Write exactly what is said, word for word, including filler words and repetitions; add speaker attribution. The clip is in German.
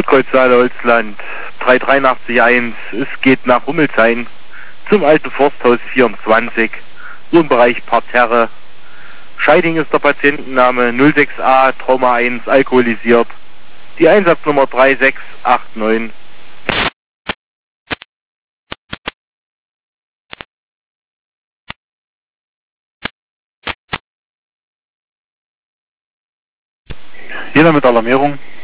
Speaker 1: Großkreuzsaale Holzland drei drei acht eins. Es geht nach Hummelsheim zum alten Forsthaus vierundzwanzig, Wohnbereich Parterre. Scheiding ist der Patientenname, null sechs A, Trauma eins, alkoholisiert. Die Einsatznummer drei sechs acht neun.
Speaker 2: Jeder mit Alarmierung.